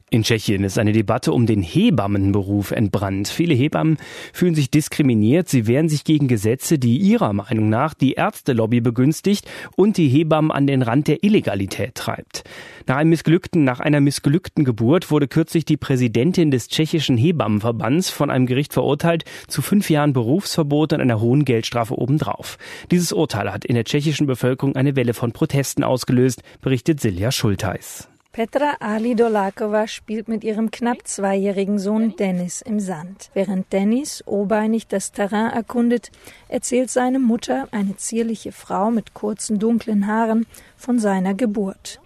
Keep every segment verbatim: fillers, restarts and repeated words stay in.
In Tschechien ist eine Debatte um den Hebammenberuf entbrannt. Viele Hebammen fühlen sich diskriminiert. Sie wehren sich gegen Gesetze, die ihrer Meinung nach die Ärztelobby begünstigt und die Hebammen an den Rand der Illegalität treibt. Nach einem missglückten, nach einer missglückten Geburt wurde kürzlich die Präsidentin des tschechischen Hebammenverbands von einem Gericht verurteilt zu fünf Jahren Berufsverbot und einer hohen Geldstrafe obendrauf. Dieses Urteil hat in der tschechischen Bevölkerung eine Welle von Protesten ausgelöst, berichtet Silja Schultheis. Petra Ali-Doláková spielt mit ihrem knapp zweijährigen Sohn Dennis im Sand. Während Dennis obeinig das Terrain erkundet, erzählt seine Mutter, eine zierliche Frau mit kurzen dunklen Haaren, von seiner Geburt.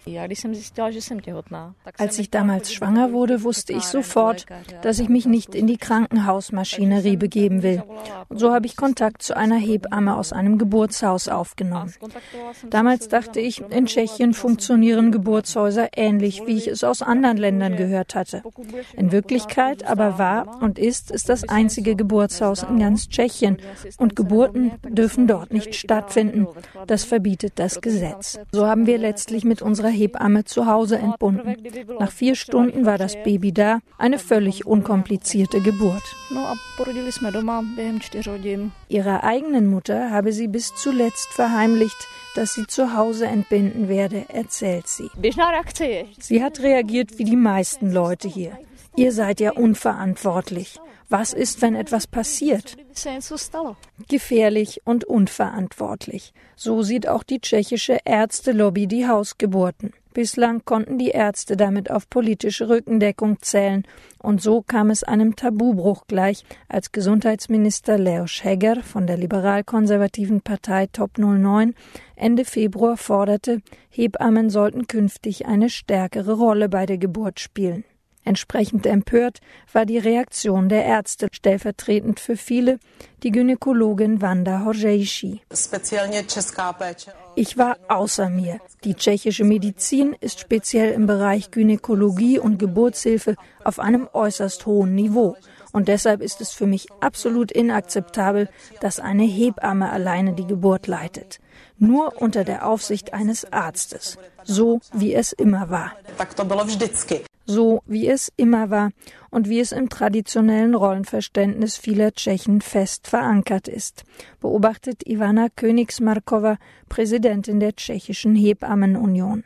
Als ich damals schwanger wurde, wusste ich sofort, dass ich mich nicht in die Krankenhausmaschinerie begeben will. Und so habe ich Kontakt zu einer Hebamme aus einem Geburtshaus aufgenommen. Damals dachte ich, in Tschechien funktionieren Geburtshäuser ähnlich, wie ich es aus anderen Ländern gehört hatte. In Wirklichkeit aber war und ist es das einzige Geburtshaus in ganz Tschechien und Geburten dürfen dort nicht stattfinden. Das verbietet das Gesetz. So haben wir letztlich mit unserer Hebamme zu Hause entbunden. Nach vier Stunden war das Baby da, eine völlig unkomplizierte Geburt. Ihrer eigenen Mutter habe sie bis zuletzt verheimlicht, dass sie zu Hause entbinden werde, erzählt sie. Sie hat reagiert wie die meisten Leute hier. Ihr seid ja unverantwortlich. Was ist, wenn etwas passiert? Gefährlich und unverantwortlich. So sieht auch die tschechische Ärztelobby die Hausgeburten. Bislang konnten die Ärzte damit auf politische Rückendeckung zählen. Und so kam es einem Tabubruch gleich, als Gesundheitsminister Leoš Heger von der liberal-konservativen Partei Top null neun Ende Februar forderte, Hebammen sollten künftig eine stärkere Rolle bei der Geburt spielen. Entsprechend empört war die Reaktion der Ärzte, stellvertretend für viele die Gynäkologin Wanda Hořejší. Ich war außer mir. Die tschechische Medizin ist speziell im Bereich Gynäkologie und Geburtshilfe auf einem äußerst hohen Niveau. Und deshalb ist es für mich absolut inakzeptabel, dass eine Hebamme alleine die Geburt leitet. Nur unter der Aufsicht eines Arztes. So wie es immer war. So wie es immer war und wie es im traditionellen Rollenverständnis vieler Tschechen fest verankert ist, beobachtet Ivana Königsmarková, Präsidentin der tschechischen Hebammenunion.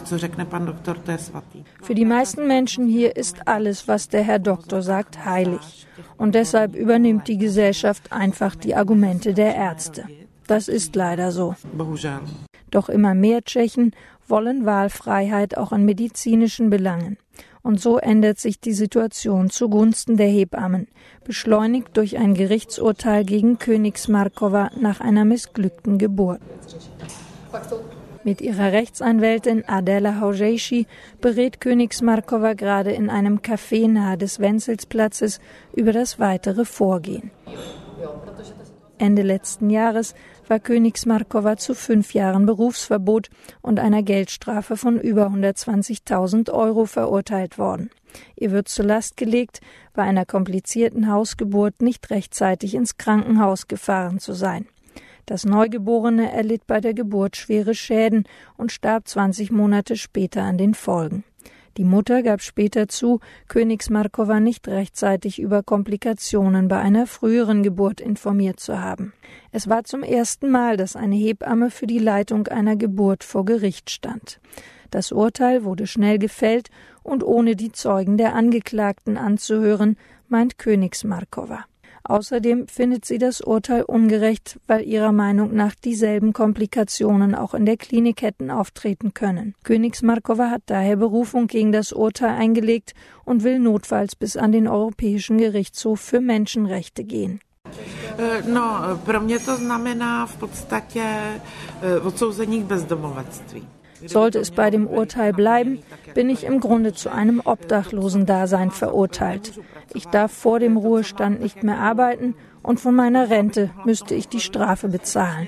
Für die meisten Menschen hier ist alles, was der Herr Doktor sagt, heilig. Und deshalb übernimmt die Gesellschaft einfach die Argumente der Ärzte. Das ist leider so. Doch immer mehr Tschechen wollen Wahlfreiheit auch in medizinischen Belangen. Und so ändert sich die Situation zugunsten der Hebammen, beschleunigt durch ein Gerichtsurteil gegen Königsmarková nach einer missglückten Geburt. Mit ihrer Rechtsanwältin Adela Hořejší berät Königsmarková gerade in einem Café nahe des Wenzelsplatzes über das weitere Vorgehen. Ende letzten Jahres war Königsmarková zu fünf Jahren Berufsverbot und einer Geldstrafe von über hundertzwanzigtausend Euro verurteilt worden. Ihr wird zur Last gelegt, bei einer komplizierten Hausgeburt nicht rechtzeitig ins Krankenhaus gefahren zu sein. Das Neugeborene erlitt bei der Geburt schwere Schäden und starb zwanzig Monate später an den Folgen. Die Mutter gab später zu, Königsmarková nicht rechtzeitig über Komplikationen bei einer früheren Geburt informiert zu haben. Es war zum ersten Mal, dass eine Hebamme für die Leitung einer Geburt vor Gericht stand. Das Urteil wurde schnell gefällt und ohne die Zeugen der Angeklagten anzuhören, meint Königsmarková. Außerdem findet sie das Urteil ungerecht, weil ihrer Meinung nach dieselben Komplikationen auch in der Klinik hätten auftreten können. Königsmarková hat daher Berufung gegen das Urteil eingelegt und will notfalls bis an den Europäischen Gerichtshof für Menschenrechte gehen. No, pro mě to znamená v podstatě odsouzení k bezdomovectví. Sollte es bei dem Urteil bleiben, bin ich im Grunde zu einem Obdachlosendasein verurteilt. Ich darf vor dem Ruhestand nicht mehr arbeiten und von meiner Rente müsste ich die Strafe bezahlen.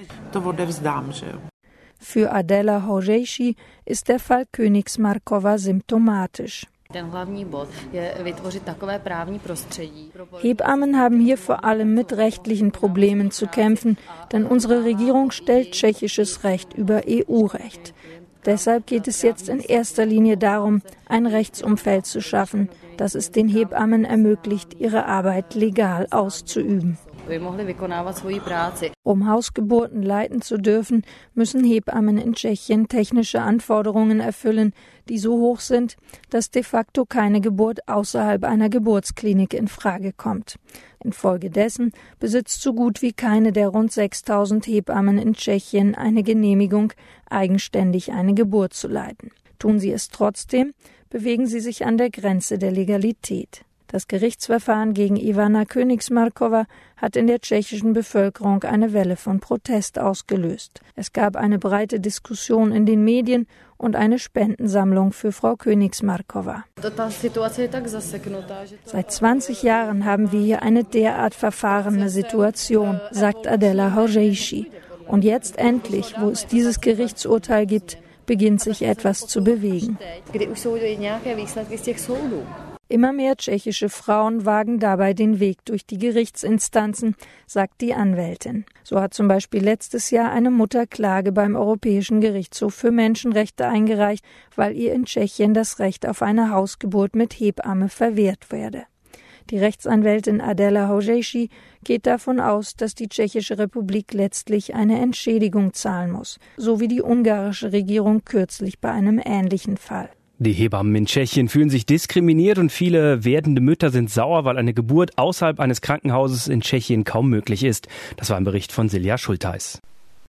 Für Adela Hořejší ist der Fall Königsmarková symptomatisch. Hebammen haben hier vor allem mit rechtlichen Problemen zu kämpfen, denn unsere Regierung stellt tschechisches Recht über E U-Recht. Deshalb geht es jetzt in erster Linie darum, ein Rechtsumfeld zu schaffen, das es den Hebammen ermöglicht, ihre Arbeit legal auszuüben. Um Hausgeburten leiten zu dürfen, müssen Hebammen in Tschechien technische Anforderungen erfüllen, die so hoch sind, dass de facto keine Geburt außerhalb einer Geburtsklinik in Frage kommt. Infolgedessen besitzt so gut wie keine der rund sechstausend Hebammen in Tschechien eine Genehmigung, eigenständig eine Geburt zu leiten. Tun sie es trotzdem, bewegen sie sich an der Grenze der Legalität. Das Gerichtsverfahren gegen Ivana Königsmarkova hat in der tschechischen Bevölkerung eine Welle von Protest ausgelöst. Es gab eine breite Diskussion in den Medien und eine Spendensammlung für Frau Königsmarkova. Seit zwanzig Jahren haben wir hier eine derart verfahrene Situation, sagt Adela Hořejší. Und jetzt endlich, wo es dieses Gerichtsurteil gibt, beginnt sich etwas zu bewegen. Immer mehr tschechische Frauen wagen dabei den Weg durch die Gerichtsinstanzen, sagt die Anwältin. So hat zum Beispiel letztes Jahr eine Mutter Klage beim Europäischen Gerichtshof für Menschenrechte eingereicht, weil ihr in Tschechien das Recht auf eine Hausgeburt mit Hebamme verwehrt werde. Die Rechtsanwältin Adela Hořejší geht davon aus, dass die Tschechische Republik letztlich eine Entschädigung zahlen muss, so wie die ungarische Regierung kürzlich bei einem ähnlichen Fall. Die Hebammen in Tschechien fühlen sich diskriminiert und viele werdende Mütter sind sauer, weil eine Geburt außerhalb eines Krankenhauses in Tschechien kaum möglich ist. Das war ein Bericht von Silja Schultheis.